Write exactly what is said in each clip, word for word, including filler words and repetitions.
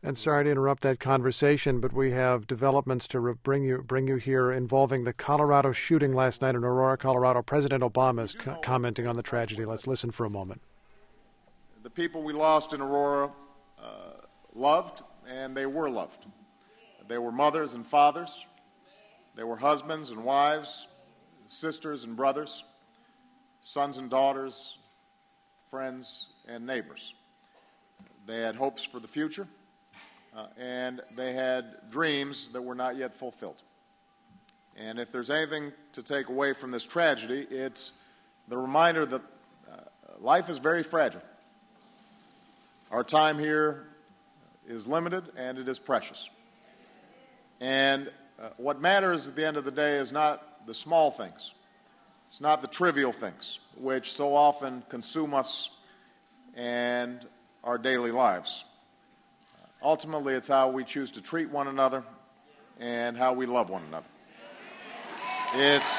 And sorry to interrupt that conversation, but we have developments to re- bring you bring you here involving the Colorado shooting last night in Aurora, Colorado. President Obama is co- commenting on the tragedy. Let's listen for a moment. The people we lost in Aurora uh, loved, and they were loved. They were mothers and fathers. They were husbands and wives, sisters and brothers, sons and daughters, friends and neighbors. They had hopes for the future. Uh, and they had dreams that were not yet fulfilled. And if there's anything to take away from this tragedy, it's the reminder that uh, life is very fragile. Our time here is limited and it is precious. And uh, what matters at the end of the day is not the small things. It's not the trivial things, which so often consume us and our daily lives. Ultimately, it's how we choose to treat one another and how we love one another. It's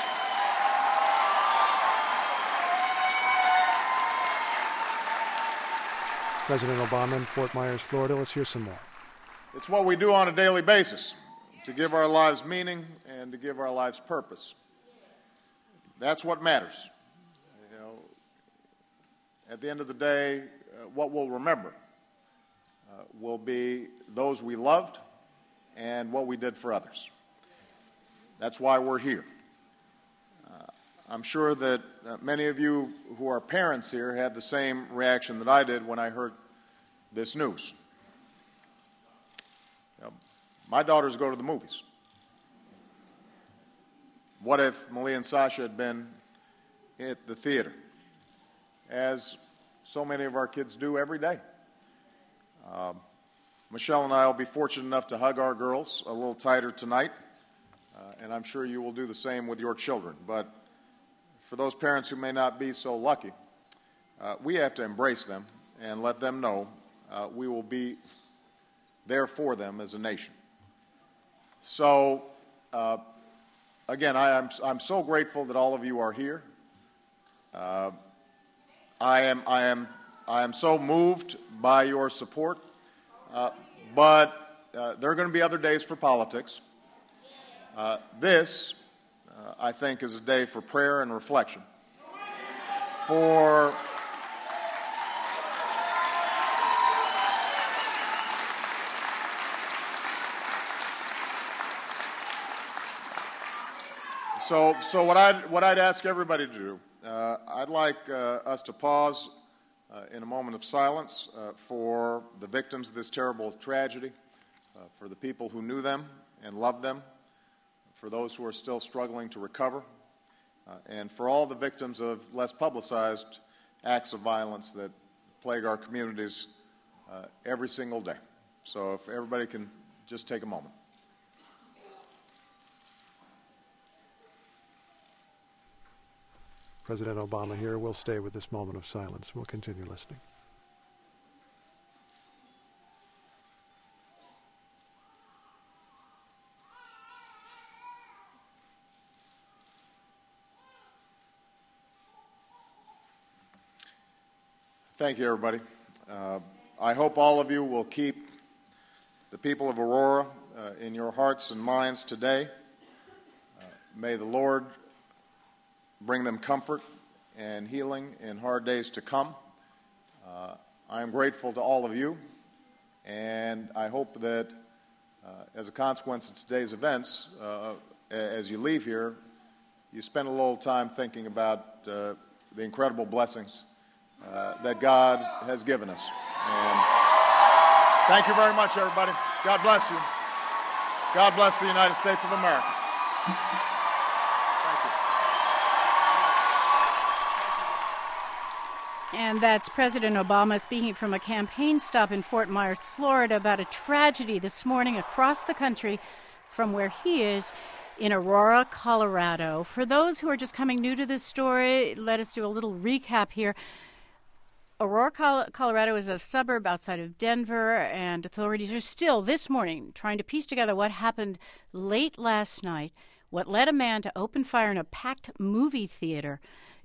President Obama in Fort Myers, Florida. Let's hear some more. It's what we do on a daily basis to give our lives meaning and to give our lives purpose. That's what matters. You know, at the end of the day, uh, what we'll remember Uh, will be those we loved and what we did for others. That's why we're here. Uh, I'm sure that uh, many of you who are parents here had the same reaction that I did when I heard this news. You know, my daughters go to the movies. What if Malia and Sasha had been at the theater, as so many of our kids do every day? Uh, Michelle and I will be fortunate enough to hug our girls a little tighter tonight, uh, and I'm sure you will do the same with your children. But for those parents who may not be so lucky, uh, we have to embrace them and let them know uh, we will be there for them as a nation. So, uh, again, I am I'm so grateful that all of you are here. Uh, I am I am. I am so moved by your support, uh, but uh, there are going to be other days for politics. Uh, this, uh, I think, is a day for prayer and reflection. For so, so what I'd what I'd ask everybody to do, uh, I'd like uh, us to pause Uh, in a moment of silence uh, for the victims of this terrible tragedy, uh, for the people who knew them and loved them, for those who are still struggling to recover, uh, and for all the victims of less publicized acts of violence that plague our communities uh, every single day. So if everybody can just take a moment. President Obama here. We'll stay with this moment of silence. We'll continue listening. Thank you, everybody. Uh, I hope all of you will keep the people of Aurora uh, in your hearts and minds today. Uh, may the Lord bring them comfort and healing in hard days to come. Uh, I am grateful to all of you, and I hope that uh, as a consequence of today's events, uh, as you leave here, you spend a little time thinking about uh, the incredible blessings uh, that God has given us. And thank you very much, everybody. God bless you. God bless the United States of America. And that's President Obama speaking from a campaign stop in Fort Myers, Florida, about a tragedy this morning across the country from where he is in Aurora, Colorado. For those who are just coming new to this story, let us do a little recap here. Aurora, Colorado is a suburb outside of Denver, and authorities are still this morning trying to piece together what happened late last night, what led a man to open fire in a packed movie theater.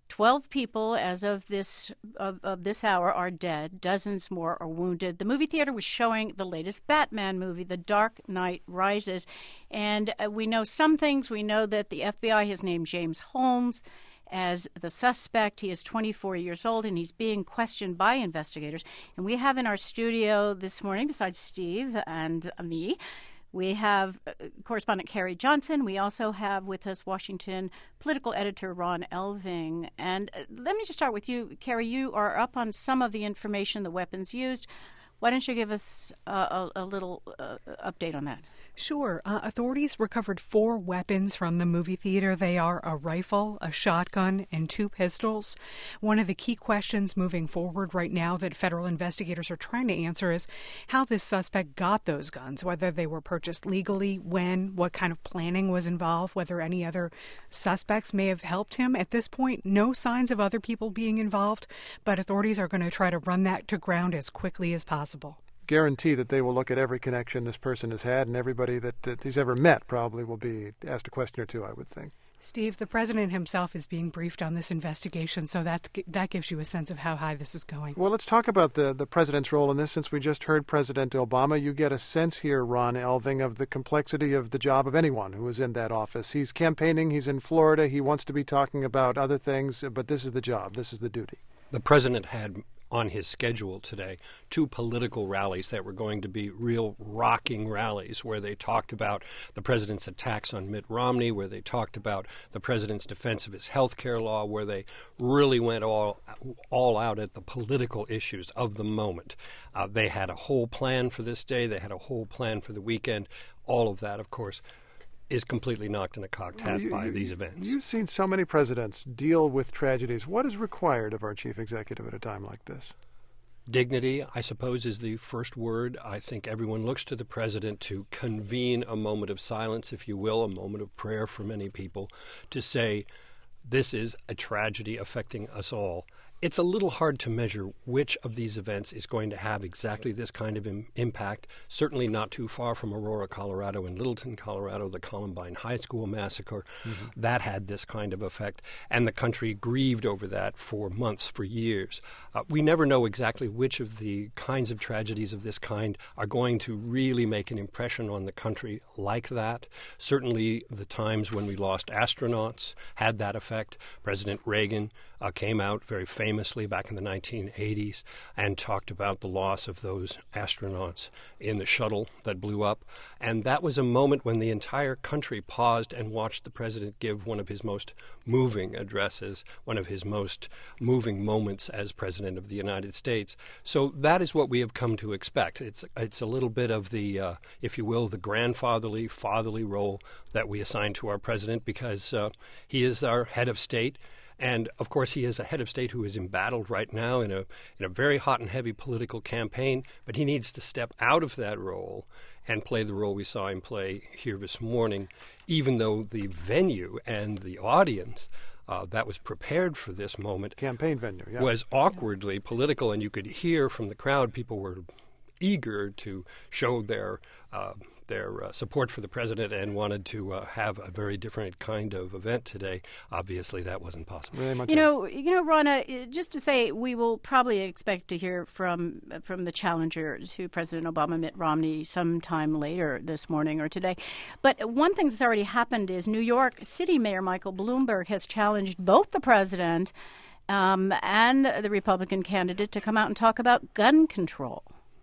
Twelve people, as of this of, of this hour, are dead. Dozens more are wounded. The movie theater was showing the latest Batman movie, The Dark Knight Rises. And uh, we know some things. We know that the F B I has named James Holmes as the suspect. He is twenty-four years old, and he's being questioned by investigators. And we have in our studio this morning, besides Steve and me, we have uh, correspondent Carrie Johnson. We also have with us Washington political editor Ron Elving. And uh, let me just start with you, Carrie. You are up on some of the information, the weapons used. Why don't you give us uh, a, a little uh, update on that? Sure. Uh, authorities recovered four weapons from the movie theater. They are a rifle, a shotgun, and two pistols. One of the key questions moving forward right now that federal investigators are trying to answer is how this suspect got those guns, whether they were purchased legally, when, what kind of planning was involved, whether any other suspects may have helped him. At this point, no signs of other people being involved, but authorities are going to try to run that to ground as quickly as possible. Guarantee that they will look at every connection this person has had, and everybody that, that he's ever met probably will be asked a question or two, I would think. Steve, the president himself is being briefed on this investigation, so that's, that gives you a sense of how high this is going. Well, let's talk about the, the president's role in this. Since we just heard President Obama, you get a sense here, Ron Elving, of the complexity of the job of anyone who is in that office. He's campaigning, he's in Florida, he wants to be talking about other things, but this is the job, this is the duty. The president had on his schedule today two political rallies that were going to be real rocking rallies, where they talked about the president's attacks on Mitt Romney, where they talked about the president's defense of his health care law, where they really went all all out at the political issues of the moment. Uh, they had a whole plan for this day. They had a whole plan for the weekend. All of that, of course, is completely knocked in a cocked hat you, by you, these events. You've seen so many presidents deal with tragedies. What is required of our chief executive at a time like this? Dignity, I suppose, is the first word. I think everyone looks to the president to convene a moment of silence, if you will, a moment of prayer for many people, to say, this is a tragedy affecting us all. It's a little hard to measure which of these events is going to have exactly this kind of im- impact. Certainly not too far from Aurora, Colorado, and Littleton, Colorado, the Columbine High School massacre. Mm-hmm. That had this kind of effect, and the country grieved over that for months, for years. Uh, we never know exactly which of the kinds of tragedies of this kind are going to really make an impression on the country like that. Certainly the times when we lost astronauts had that effect. President Reagan uh, came out very famously famously back in the nineteen eighties and talked about the loss of those astronauts in the shuttle that blew up. And that was a moment when the entire country paused and watched the president give one of his most moving addresses, one of his most moving moments as president of the United States. So that is what we have come to expect. It's it's a little bit of the, uh, if you will, the grandfatherly, fatherly role that we assign to our president, because uh, he is our head of state. And, of course, he is a head of state who is embattled right now in a in a very hot and heavy political campaign, but he needs to step out of that role and play the role we saw him play here this morning, even though the venue and the audience uh, that was prepared for this moment campaign venue yeah. was awkwardly political, and you could hear from the crowd people were eager to show their uh, their uh, support for the president and wanted to uh, have a very different kind of event today. Obviously, that wasn't possible. You know, you know, Rana, just to say, we will probably expect to hear from from the challenger to President Obama, Mitt Romney, sometime later this morning or today. But one thing that's already happened is New York City Mayor Michael Bloomberg has challenged both the president um, and the Republican candidate to come out and talk about gun control.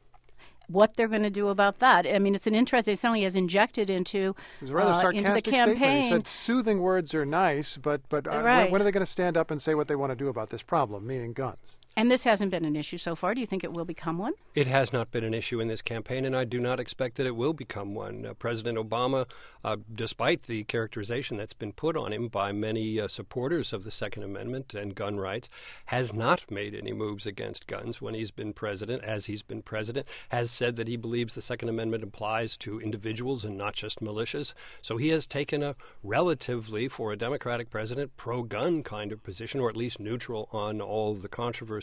What they're going to do about that. I mean, it's an interest it suddenly has injected into, it was a rather uh, sarcastic into the campaign. Statement. He said soothing words are nice, but, but uh, right. when, when are they going to stand up and say what they want to do about this problem, meaning guns? And this hasn't been an issue so far. Do you think it will become one? It has not been an issue in this campaign, and I do not expect that it will become one. Uh, President Obama, uh, despite the characterization that's been put on him by many uh, supporters of the Second Amendment and gun rights, has not made any moves against guns when he's been president, as he's been president, has said that he believes the Second Amendment applies to individuals and not just militias. So he has taken a relatively, for a Democratic president, pro-gun kind of position, or at least neutral on all of the controversy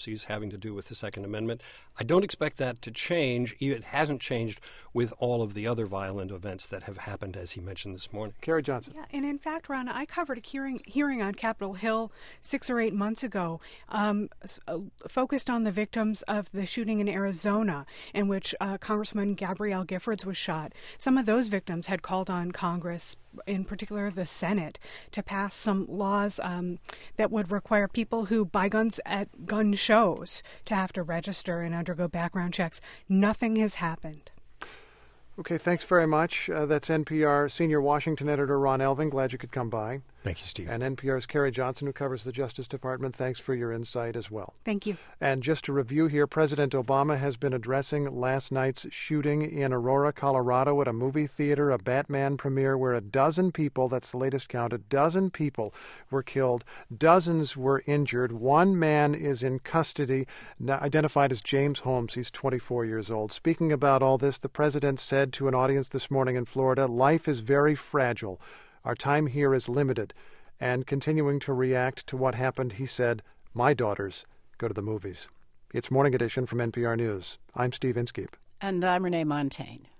controversies having to do with the Second Amendment. I don't expect that to change. It hasn't changed with all of the other violent events that have happened, as he mentioned this morning. Carrie Johnson. Yeah, and in fact, Ron, I covered a hearing, hearing on Capitol Hill six or eight months ago, um, uh, focused on the victims of the shooting in Arizona, in which uh, Congressman Gabrielle Giffords was shot. Some of those victims had called on Congress, in particular the Senate, to pass some laws um, that would require people who buy guns at gun shows to have to register and undergo background checks. Nothing has happened. Okay, thanks very much. Uh, that's N P R senior Washington editor Ron Elving. Glad you could come by. Thank you, Steve. And N P R's Carrie Johnson, who covers the Justice Department. Thanks for your insight as well. Thank you. And just to review here, President Obama has been addressing last night's shooting in Aurora, Colorado at a movie theater, a Batman premiere where a dozen people, that's the latest count, a dozen people were killed. Dozens were injured. One man is in custody, identified as James Holmes. He's twenty-four years old. Speaking about all this, the president said to an audience this morning in Florida, "Life is very fragile. Our time here is limited." And continuing to react to what happened, he said, "My daughters go to the movies." It's Morning Edition from N P R News. I'm Steve Inskeep. And I'm Renee Montagne.